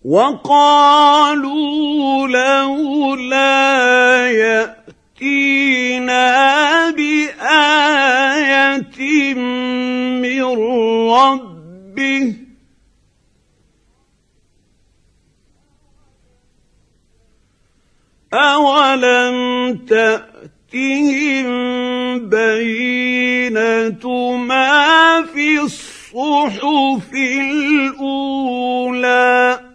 وقالوا لولا يأتينا بآية من ربه أولم تأتهم بينة ما في الصحف الأولى